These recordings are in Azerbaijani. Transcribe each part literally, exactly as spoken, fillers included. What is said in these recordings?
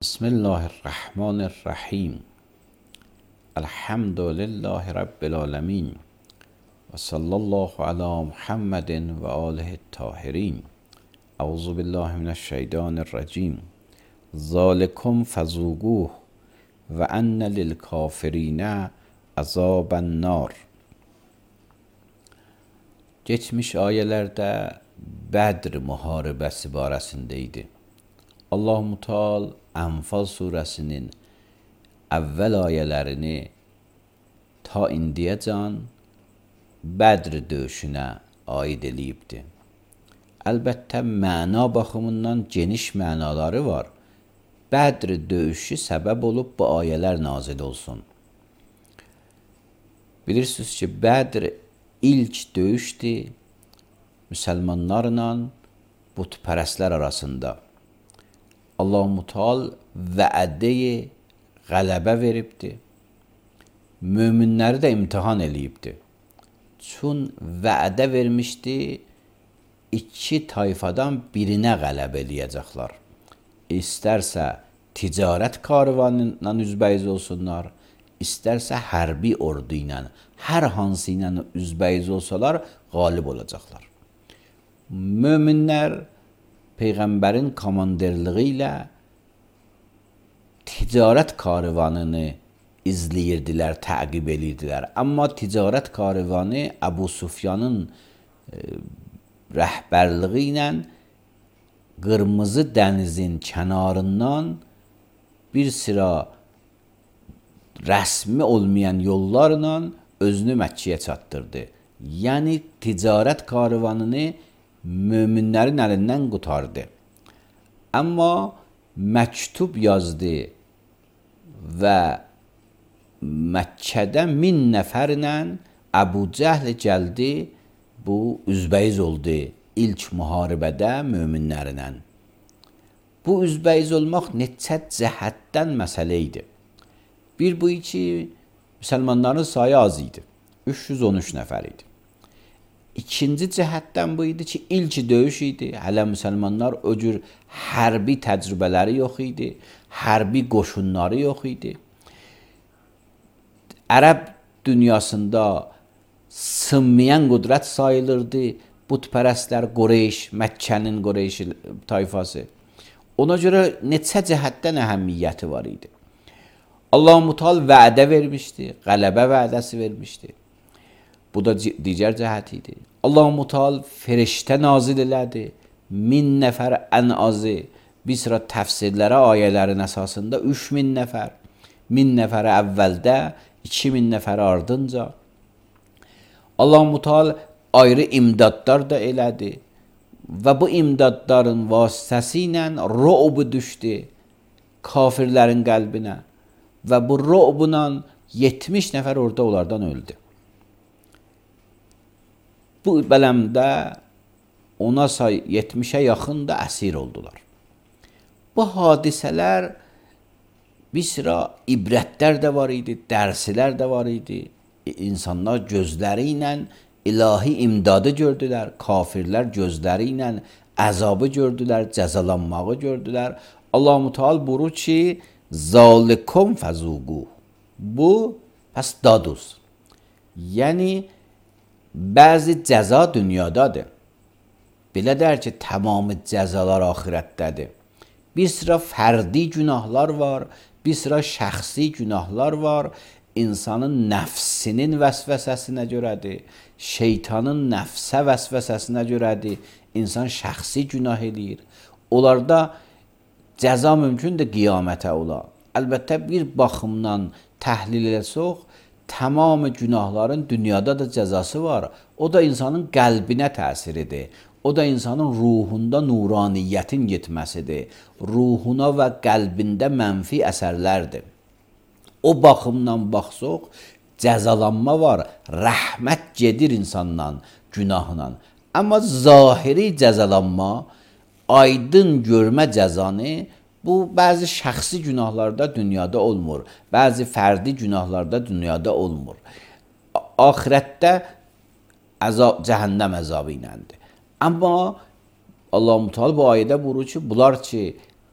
بسم الله الرحمن الرحیم. الحمد لله رب العالمین و صلی الله علی محمد و آله الطاهرین. اعوذ بالله من الشیطان الرجیم. ذالکم فذوقوه و ان للکافرین عذاب النار. Geçmiş ayelerde Bədr müharibəsi barəsində idi. Allah-u Teala Anfal surəsinin əvvəl ayələrini ta indiyəcən Bədr döyüşünə aid eləyibdir. Əlbəttə, məna baxımından geniş mənaları var. Bədr döyüşü səbəb olub bu ayələr nazil olsun. Bilirsiniz ki, Bədr ilk döyüşdür müsəlmanlarla butpərəstlər arasında. Allah-u Teala vəədə-i qələbə veribdir. Möminləri də imtihan eləyibdir. Çün vəədə vermişdi, iki tayfadan birinə qələbə eləyəcəklər. İstərsə ticarət karvanıyla üzbəyiz olsunlar, istərsə hərbi ordu ilə, hər hansı ilə üzbəyiz olsalar, qalib olacaqlar. Möminlər Peyğəmbərin komanderliği ilə ticarət karvanını izləyirdilər, təqib edirdilər. Amma ticarət karvanı Əbu Sufyanın e, rəhbərliyi ilə Qırmızı dənizin kənarından bir sıra rəsmi olmayan yollarla özünü Məkkəyə çatdırdı. Yəni ticarət karvanını möminlərin əlindən qurtardı. Amma məktub yazdı və Məkkədə min nəfərlə Əbu Cəhl gəldi, bu üzbəyiz oldu ilk müharibədə möminlərlə. Bu üzbəyiz olmaq neçə cəhətdən məsələ idi. Bir bu iki müsəlmanların sayı az idi. üç yüz on üç nəfər idi. İkinci cəhətdən bu idi ki, ilk döyüş idi. Hələ müsəlmanlar o cür hərbi təcrübələri yox idi. Hərbi qoşunları yox idi. Ərəb dünyasında sınmayan qüdrət sayılırdı. Butpərəstlər, Qureyş, Məkkənin Qureyş tayfası. Ona görə neçə cəhətdən əhəmiyyəti var idi. Allah-u Teala vədə vermişdi, qələbə vədəsi vermişdi. Bu da digər cəhət idi. Allah-u Teala feriştə nazil elədi. Min nəfər ən azı. Bir sıra təfsirlərə, ayələrin əsasında üç min nəfər. Min nəfəri əvvəldə, iki min nəfəri ardınca. Allah-u Teala ayrı imdadlar da elədi. Və bu imdadların vasitəsi ilə ru'b düşdü kafirlərin qəlbinə. Və bu ru'bla yetmiş nəfər orada onlardan öldü. Bu bələmdə ona say yetmişə yaxın da əsir oldular. Bu hadisələr bir sıra ibrətlər də var idi, dərslər də var idi. İnsanlar gözləri ilə ilahi imdadı gördülər, kafirlər gözləri ilə əzabı gördülər, cəzalanmağı gördülər. Allah-u Teala buyurur ki, zalikum fəzuqu. Bu pəs daduz. Yəni bəzi cəza dünyadadır. Belə dər ki, tamamı cəzalar axirətdədir. Bir sıra fərdi günahlar var, bir sıra şəxsi günahlar var. İnsanın nəfsinin vəsvəsəsinə görədir, şeytanın nəfsə vəsvəsəsinə görədir. İnsan şəxsi günah eləyir. Onlarda cəza mümkündür qiyamətə ola. Əlbəttə, bir baxımdan təhlil eləsək, tamamı günahların dünyada da cəzası var. O da insanın qəlbinə təsiridir. O da insanın ruhunda nuraniyyətin getməsidir. Ruhuna və qəlbində mənfi əsərlərdir. O baxımdan baxsaq, cəzalanma var. Rəhmət gedir insandan, günahla. Amma zahiri cəzalanma, aydın görmə cəzanı, bu bəzi şəxsi günahlarda dünyada olmur. Bəzi fərdi günahlarda dünyada olmur. Axirətdə əzab, cəhənnəm əzabı iləndir. Amma Allah-u Teala bu ayədə buyurur ki, bunlar ki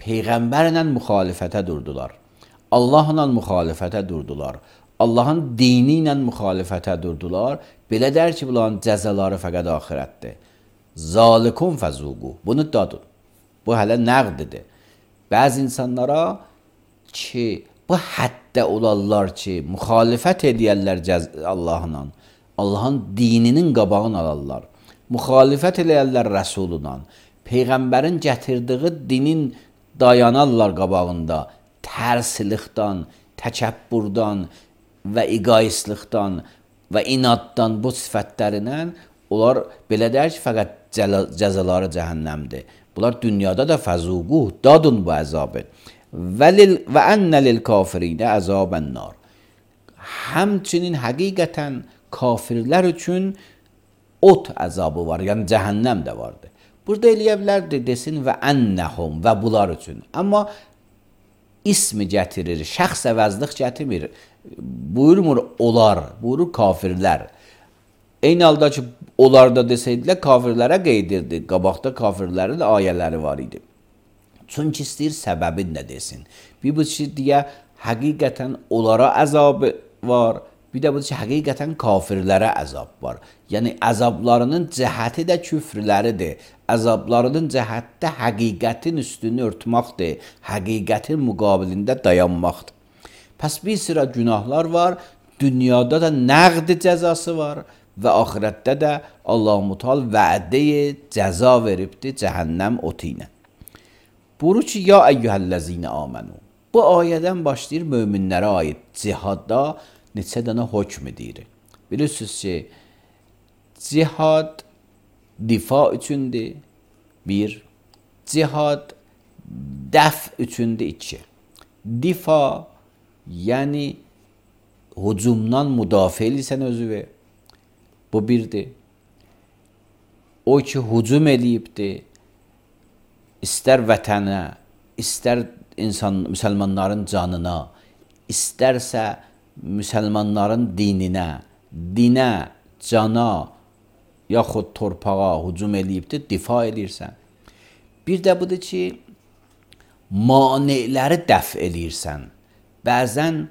peyğəmbərlə müxalifətə durdular. Allahla müxalifətə durdular. Allahın dini ilə müxalifətə durdular. Belə dər ki, bunların cəzaları fəqət axirətdir. Zalikum fəzuqu. Bunu dadın. Bu hələ nəqdidir. Bəzi insanlara ki, bu həddə olarlar ki, müxalifət edəyərlər Allahla. Allahın dininin qabağını alarlar. Müxalifət edəyərlər Rəsulunla. Peyğəmbərin gətirdiyi dinin dayanarlar qabağında. Tərslikdən, təkəbbürdən və egoistlikdən və inaddan bu sifətlərindən onlar belə deyir ki, fəqət cəzaları cəhənnəmdir. Bunlar dünyada da fəzuqu, dadın bu əzabı. Və ennə lil kafirinə əzabən nar. Həmçinin həqiqətən kafirlər üçün ot əzabı var, yəni cəhənnəm də vardır. Burada eləyə bilərdi desin və ennəhum və bunlar üçün. Amma ismi gətirir, şəxs əvəzlik gətirmir. Buyurmur onlar, buyurur kafirlər. Eyni halda ki, onlar da desəydilər, kafirlərə qeydirdi. Qabaqda kafirlərin ayələri var idi. Çünki istəyir səbəbin də desin. Bir bu ki, deyə həqiqətən onlara əzabı var. Bir də bu ki, həqiqətən kafirlərə əzab var. Yəni, əzablarının cəhəti də küfrləridir. Əzablarının cəhəti də həqiqətin üstünü örtməkdir. Həqiqətin müqabilində dayanmaqdır. Pəs bir sıra günahlar var. Dünyada da nəqd cəzası var. Və axirətdə də Allah-u Teala vədə cəza veribdir cəhənnəm otu ilə. Buyurur ki, ya əyyuhəl-ləzinə amənu. Bu ayədən başlayır möminlərə aid cihadda neçə dənə hökm edir. Bilirsiniz ki, cihad difa üçündür. Bir, cihad dəf üçündür. İki, difa, yəni hücumdan müdafiə edirsən özünü. Bu birdir. O ki, hücum eləyibdir, istər vətənə, istər insan, müsəlmanların canına, istərsə müsəlmanların dininə, dinə, cana, yaxud torpağa hücum eləyibdir, difa edirsən. Bir də budur ki, maneləri dəf eləyirsən. Bəzən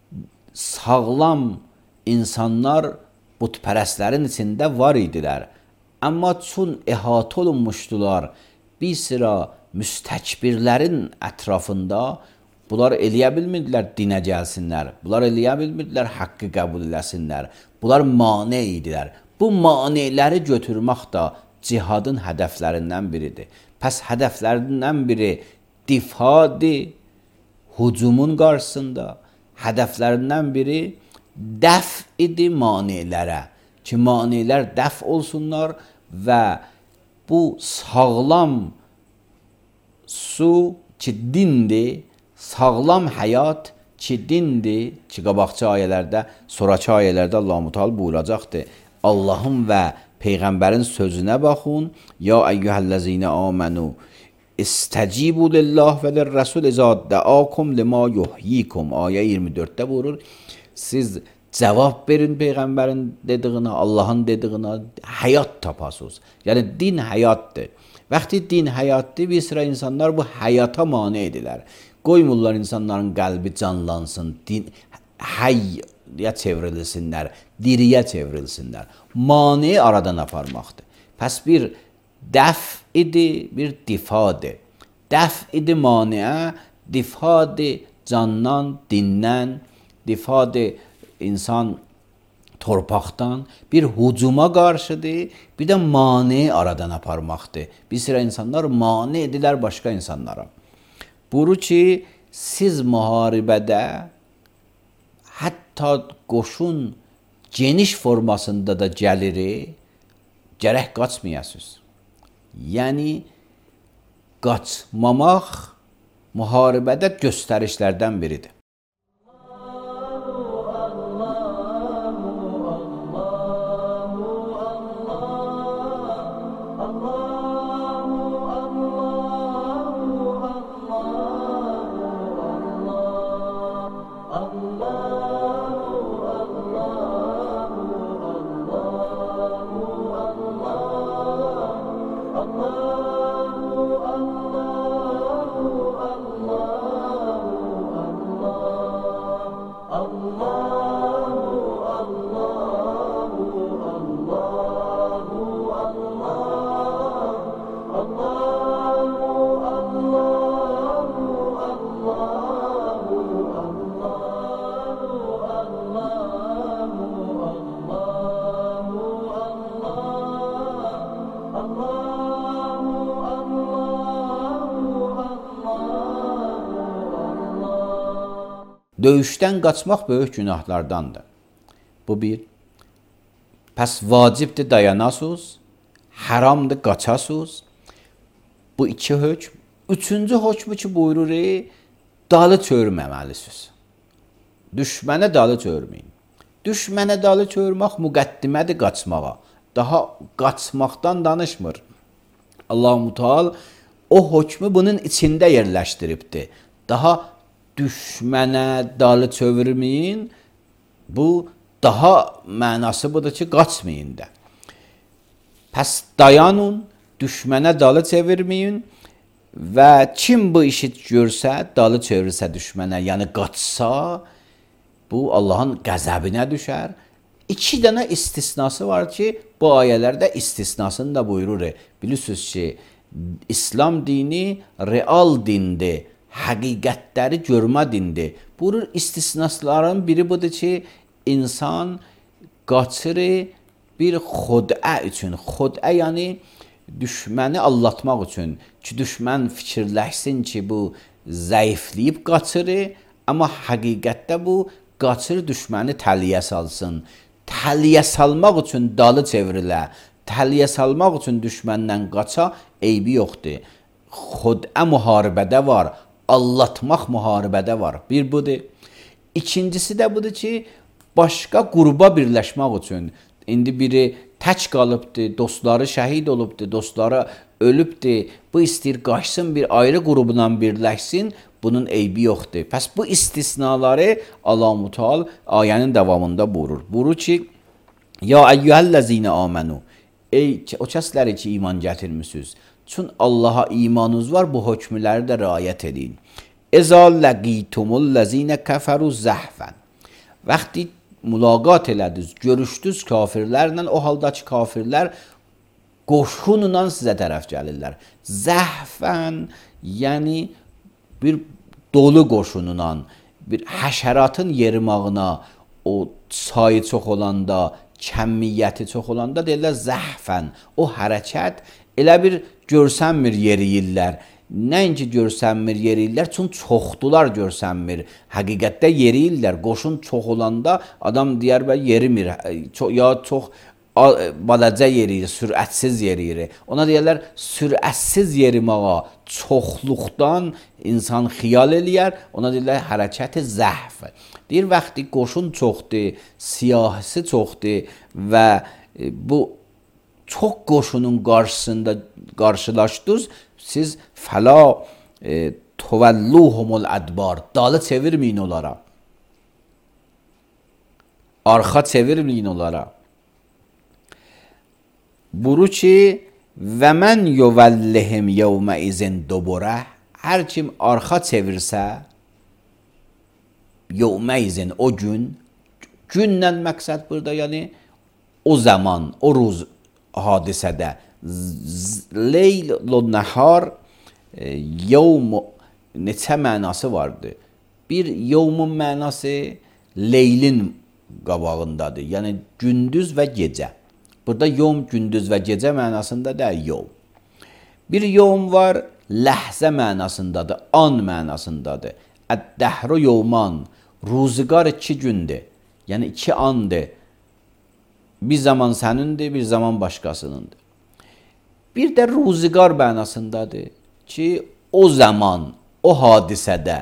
sağlam insanlar butpərəstlərin içində var idilər. Amma çün əhatə olunmuşdular bir sıra müstəkbirlərin ətrafında, bunlar eləyə bilmirdilər dinə gəlsinlər. Bunlar eləyə bilmirdilər haqqı qəbul eləsinlər. Bunlar mane idilər. Bu maneləri götürmək də cihadın hədəflərindən biridir. Pəs hədəflərindən biri difadır, hücumun qarşısında. Hədəflərindən biri dəf idi manelərə, ki manelər dəf olsunlar və bu sağlam su ki dindir, sağlam həyat ki dindir, ki qabaqçı ayələrdə, sonrakı ayələrdə Allah-u Teala buyuracaqdır. Allahın və Peyğəmbərin sözünə baxın. Ya əyyuhəl-ləzinə amənu İstəcibu lillah və lirrəsul izə dəakum limə yuhyikum. Ayə iyirmi dörddə buyurur. Siz cavab verin Peyğəmbərin dediyinə, Allahın dediyinə, həyat tapasınız. Yəni din həyatdır. Vaxtı din həyatdır, bir sıra insanlar bu həyata mane edilər. Qoymurlar insanların qəlbi canlansın, din həyyə çevrilsinlər, diriyə çevrilsinlər. Mane aradan aparmaqdır. Pəs bir dəf idi, bir difadır. Dəf idi maneə, difadır candan, dindən, difadır insan torpaqdan, bir hücuma qarşıdır, bir də mane aradan aparmaqdır. Bir sıra insanlar mane edilər başqa insanlara. Buyurur ki, siz müharibədə hətta qoşun geniş formasında da gəlir, gərək qaçmayasınız. Yəni, qaçmamaq müharibədə göstərişlərdən biridir. Allah Döyüşdən qaçmaq böyük günahlardandır. Bu bir. Pəs vacibdir dayanasınız, haramdır qaçasınız. Bu iki hökm. Üçüncü hökmü ki buyurur, dalı çörməməlisiniz. Düşmənə dalı çörməyin. Düşmənə dalı çörmək müqəddimədir qaçmağa. Daha qaçmaqdan danışmır. Allah-u Teala o hökmü bunun içində yerləşdiribdir. Daha düşmənə dalı çevirməyin. Bu daha mənası budur ki, qaçmayın da. Pəs dayanın, düşmənə dalı çevirməyin və kim bu işi görsə, dalı çevirsə düşmənə, yəni qaçsa, bu Allahın qəzəbinə düşər. İki dənə istisnası var ki, bu ayələrdə istisnasını da buyurur. Bilirsiniz ki, İslam dini real dindir, həqiqətləri görmə dindir. Buyurur, istisnasların biri budur ki, insan qaçır bir xodə üçün. Xodə yəni düşməni allatmaq üçün. Ki, düşmən fikirləşsin ki, bu zəifləyib qaçır, amma həqiqətdə bu qaçır düşməni təliyə salsın. Təliyə salmaq üçün dalı çevrilə, təliyə salmaq üçün düşməndən qaça eybi yoxdur. Xodə müharibədə var, allatmaq müharibədə var. Bir budur. İkincisi də budur ki, başqa qruba birləşmək üçün. İndi biri tək qalıbdır, dostları şəhid olubdur, dostları ölübdür. Bu istəyir qaçsın bir ayrı qrubla birləşsin, bunun eybi yoxdur. Pəs bu istisnaları Allah-u Teala ayənin davamında buyurur. Buyurur ki, ya eyyuhellezine amenu, ey o kəsləri ki iman gətirmisiniz. Çün Allaha imanınız var, bu hökmləri də riayət edin. Ezə ləqitumullezine kəfəru zəhfən. Vaxtı mülaqat elədiniz, görüşdünüz kafirlərlə, o halda ki kafirlər qoşunla sizə tərəf gəlirlər. Zəhfən, yəni bir dolu qoşunla, bir həşəratın yerimağına, o sayı çox olanda, kəmiyyəti çox olanda deyirlər zəhfən. O hərəkət elə bir görsənmir yeriyirlər. Nəinki görsənmir yeriyirlər, çünki çoxdular görsənmir. Həqiqətdə yeriyirlər. Qoşun çox olanda adam deyər və yerimir. Ya çox balaca yeriyir, sürətsiz yeriyir. Ona deyərlər, sürətsiz yerimağa çoxluqdan insan xiyal eləyər. Ona deyərlər, hərəkəti zəhf. Deyir, vaxtı qoşun çoxdur, siyahisi çoxdur və bu çox qoşunun qarşısında qarşılaşdınız, siz fəla e, tuvelluhumul adbar, dalı çevirməyin onlara. Arxa çevirməyin onlara. Buru ki, və mən yuvəllihim yevmə izin dubura, hər kim arxa çevirsə, yevmə izin o gün, gündən məqsəd burada, yəni o zaman, o ruz hadisədə, leyl və nəhar yevm neçə mənası vardır. Bir yevmun mənası leylin qabağındadır. Yəni gündüz və gecə. Burada yevm gündüz və gecə mənasında da yevm. Bir yevm var ləhzə mənasındadır, an mənasındadır. Əd-dəhru yevman, ruzigar iki gündür. Yəni iki andır. Bir zaman sənindir, bir zaman başqasınındır. Bir də ruzigar mənasındadır ki, o zaman, o hadisədə,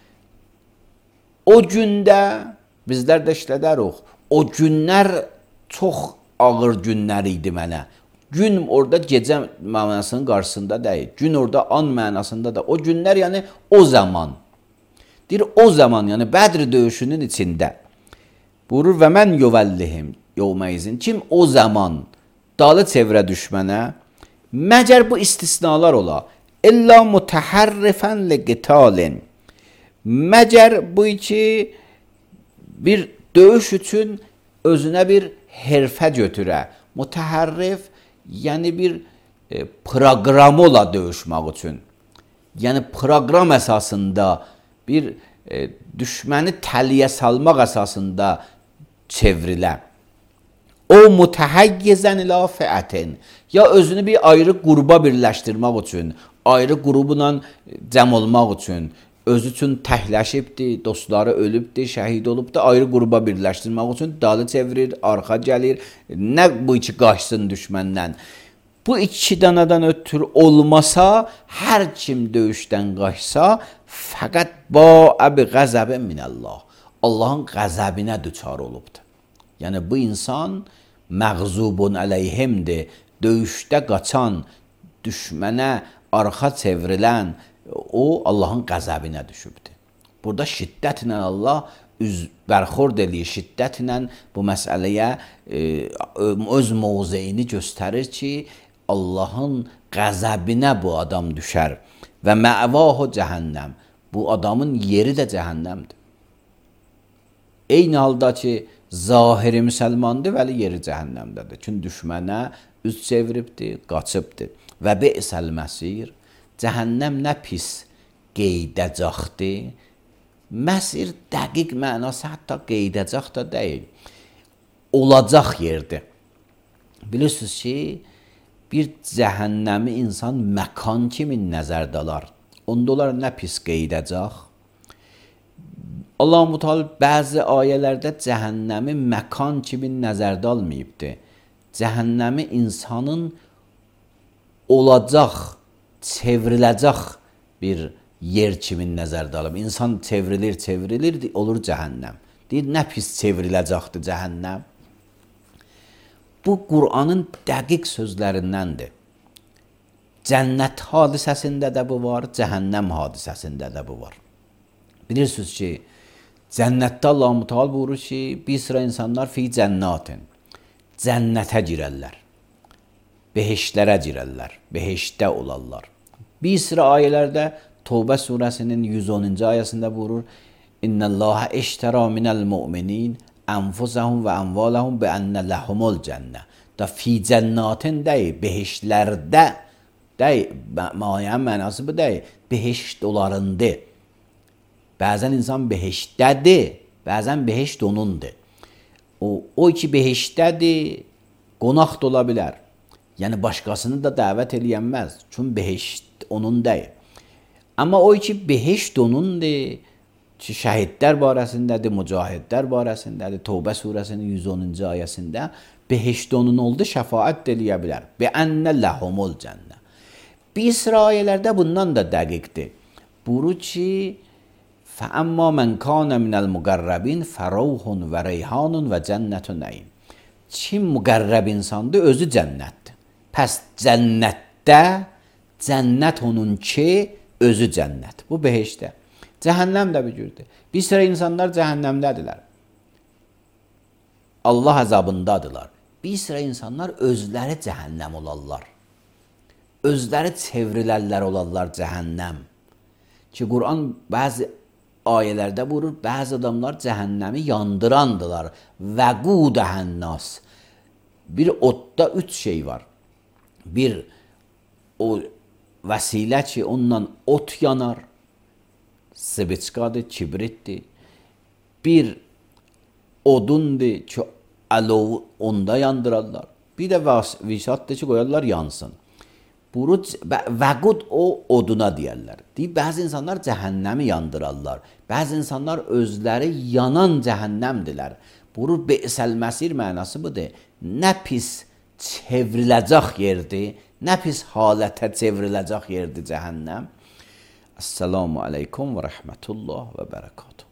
o gündə, bizlər də işlədərik, o günlər çox ağır günlər idi mənə. Gün orada gecə mənasının qarşısında deyil, gün orada an mənasında da, o günlər yəni o zaman. Deyir, o zaman, yəni Bədr döyüşünün içində. Buyurur, və mən yuvəllihim, yevməyizin, kim o zaman dalı çevrə düşmənə, məgər bu istisnalar ola, İlla mutəhərrifən li qitalin, məgər bu ki, bir döyüş üçün özünə bir herfə götürə, mutəhərrif, yəni bir e, proqramı ola döyüşmək üçün, yəni proqram əsasında bir e, düşməni təliyə salmaq əsasında çevrilə. O mutəhəyyizən ilə fiətin, ya özünü bir ayrı qruba birləşdirmək üçün, ayrı qrubla cəm olmaq üçün, özü üçün təkləşibdir, dostları ölübdür, şəhid olubdur, ayrı qrupa birləşdirmək üçün dalı çevirir, arxa gəlir. Nə bu iki qaçsın düşməndən? Bu iki danadan ötürü olmasa, hər kim döyüşdən qaçsa, fəqət bə'ə qəzəbin minəllah. Allahın qəzəbinə düçar olubdur. Yəni bu insan məğzubun əleyhimdir. Döyüşdə qaçan, düşmənə arxa çevrilən, o Allahın qəzəbinə düşübdür. Burada şiddətlə Allah üz bərxord eləyir, şiddətlə bu məsələyə e, öz mövzeyini göstərir ki, Allahın qəzəbinə bu adam düşər və məvahu cəhənnəm. Bu adamın yeri də cəhənnəmdir. Eyni halda ki, zahiri müsəlmandır, vəli yeri cəhənnəmdədir. Çünki düşmənə üz çeviribdir, qaçıbdır. Və bi'səl məsir, cəhənnəm nə pis qeydəcaqdır. Məsir dəqiq mənası hətta qeydəcaq da deyil. Olacaq yerdir. Bilirsiniz ki, bir cəhənnəmi insan məkan kimi nəzərdə alar. Onda onlar nə pis qeydəcaq. Allah-u Teala bəzi ayələrdə cəhənnəmi məkan kimi nəzərdə almayıbdır. Cəhənnəmi insanın olacaq, çevriləcək bir yer kimi nəzərdə alıb. İnsan çevrilir, çevrilir, olur cəhənnəm. Deyir, nə pis çevriləcəkdir cəhənnəm. Bu, Qur'anın dəqiq sözlərindəndir. Cənnət hadisəsində də bu var, cəhənnəm hadisəsində də bu var. Bilirsiniz ki, cənnətdə Allah-u Teala buyurur ki, bir sıra insanlar fi cənnatin, cənnətə girərlər, behişlərə girərlər, behişdə olarlar. Bir sıra ayələrdə Tövbə surəsinin yüz onuncu ayəsində buyurur, İnnəllâhə eştərə minəl mu'minin ənfusəhum və ənvaləhum bi ənə ləhumul cənnə. Da fi cənnatin deyil, behişlərdə deyil, müəyyən mənası bu deyil, behişt onlarındır. Bəzən insan behişdədir, bəzən behişt onundur. O, o iki behişdədir, qonaq da ola bilər. Yəni başqasını da dəvət eləyənməz, çünki behişt onun deyil. Amma o iki behişt onundur. Ki, şəhidlər barəsindədir, mücahidlər barəsindədir. Tövbə surəsinin yüz onuncu ayəsində behişt onun oldu, şəfaət eləyə bilər. Bi ənə ləhumul cənnə. Bir sıra ayələrdə bundan da dəqiqdir. Buyurur ki, fəəmmə mən kânə minəl müqərrəbin fərauhun və reyhanun və cənnətun nəyim. Kim müqərrəb insandır, özü cənnətdir. Pəs cənnətdə, cənnət onun ki, özü cənnət. Bu behiştdə. Cəhənnəm də bir cürdür. Bir sıra insanlar cəhənnəmdədirlər. Allah əzabındadılar. Bir sıra insanlar özləri cəhənnəm olarlar. Özləri çevrilərlər olarlar cəhənnəm. Ki, Qur'an bəzi ayələrdə buyurur, bəzi adamlar cəhənnəmi yandırandılar. Vəqudəhənnas. Bir odda üç şey var. Bir, o vəsilə ki, onunla ot yanar. Sıbiçkadır, kibritdir. Bir odundur ki, əlov onda yandırarlar. Bir də vişatdır ki, qoyarlar yansın. Buruc, vəqud o oduna deyərlər. Deyib, bəzi insanlar cəhənnəmi yandırarlar. Bəzi insanlar özləri yanan cəhənnəmdirlər. Burur, bi'səl məsir mənası budur. Nə pis çevriləcək yerdir, nə pis halətə çevriləcək yerdir cəhənnəm. Esselamu aleykum və rəhmətullah və bərəkatuhu.